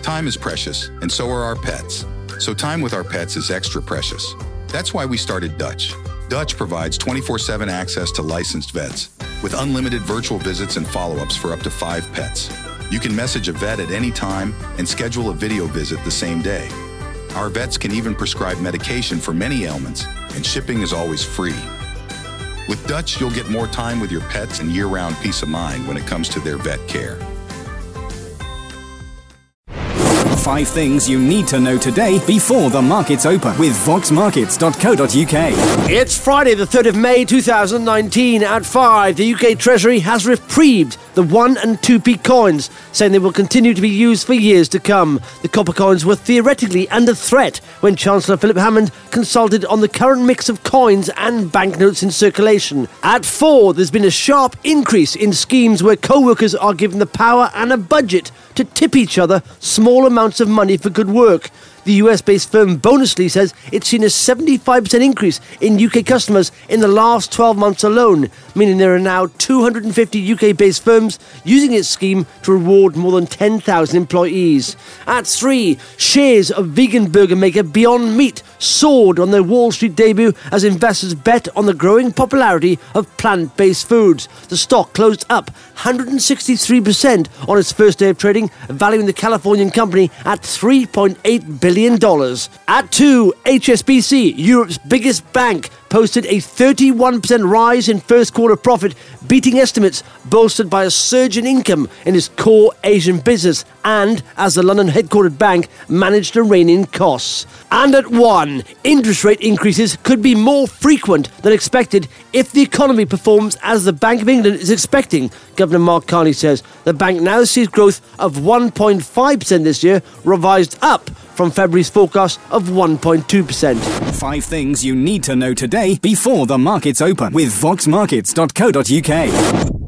Time is precious, and so are our pets. So time with our pets is extra precious. That's why we started Dutch. Dutch provides 24/7 access to licensed vets, with unlimited virtual visits and follow-ups for up to 5 pets. You can message a vet at any time and schedule a video visit the same day. Our vets can even prescribe medication for many ailments, and shipping is always free. With Dutch, you'll get more time with your pets and year-round peace of mind when it comes to their vet care. 5 things you need to know today before the markets open with voxmarkets.co.uk. It's Friday the 3rd of May 2019 at 5. The UK Treasury has reprieved the 1 and 2p coins, saying they will continue to be used for years to come. The copper coins were theoretically under threat when Chancellor Philip Hammond consulted on the current mix of coins and banknotes in circulation. At 4, there's been a sharp increase in schemes where co-workers are given the power and a budget to tip each other small amounts of money for good work. The US-based firm Bonusly says it's seen a 75% increase in UK customers in the last 12 months alone, meaning there are now 250 UK-based firms using its scheme to reward more than 10,000 employees. At 3, shares of vegan burger maker Beyond Meat soared on their Wall Street debut as investors bet on the growing popularity of plant-based foods. The stock closed up 163% on its first day of trading, valuing the Californian company at $3.8 billion. At 2, HSBC, Europe's biggest bank, posted a 31% rise in first quarter profit, beating estimates bolstered by a surge in income in its core Asian business and as the London headquartered bank managed to rein in costs. And at 1, interest rate increases could be more frequent than expected if the economy performs as the Bank of England is expecting. Governor Mark Carney says the bank now sees growth of 1.5% this year, revised up from February's forecast of 1.2%. 5 things you need to know today before the markets open with voxmarkets.co.uk.